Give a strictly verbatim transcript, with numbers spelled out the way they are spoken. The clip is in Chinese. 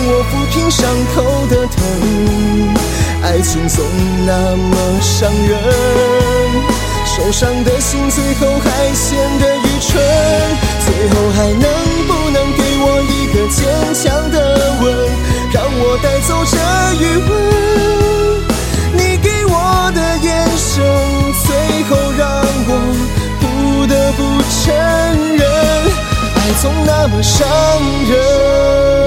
我抚平伤口的疼。爱情总那么伤人，受伤的心最后还显得愚蠢。最后还能不能给我一个坚强的吻，让我带走这余温？你给我的眼神，最后让我不得不承认，爱总那么伤人。